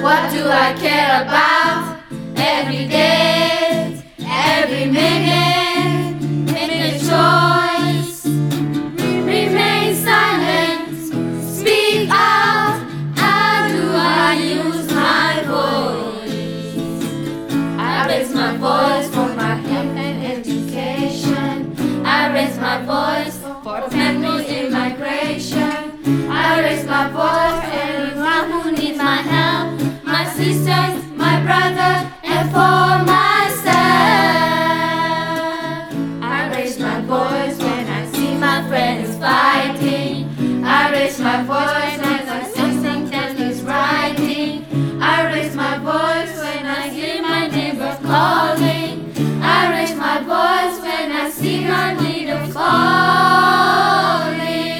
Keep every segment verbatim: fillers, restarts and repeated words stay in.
What do I care about? Every day, every minute, make a choice. Remain silent, speak out. How do I use my voice? I raise my voice for my health and education. I raise my voice for family immigration. I raise my voice for anyone who needs my help, my sisters, my brother, and for myself. I raise my voice when I see my friends fighting. I raise my voice when I see something that is writing. I raise my voice when I hear my neighbor calling. I raise my voice when I see my leader falling.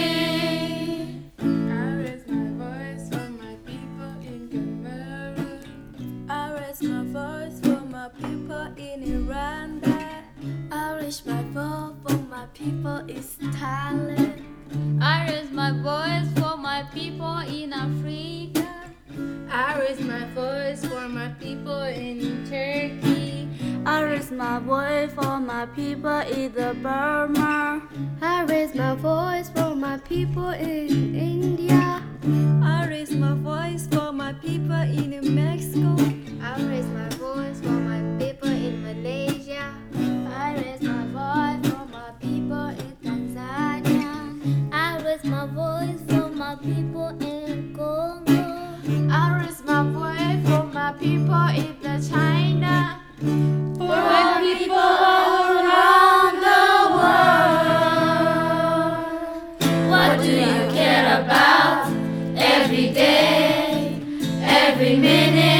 I raise my voice for my people in Cameroon. I raise my voice for my people in Rwanda. I raise my voice for my people in Thailand. I raise my voice for my people in Africa. I raise my voice for my people in Turkey. I raise my voice for my people in the Burma. I raise my voice for my people in India. I raise my voice for my people in Mexico. I raise my voice for my people in Malaysia. I raise my voice for my people in Tanzania. I raise my voice for my people in Congo. I raise my voice for my people in the China. For my people all around the world. What do you care about? Every day, every minute.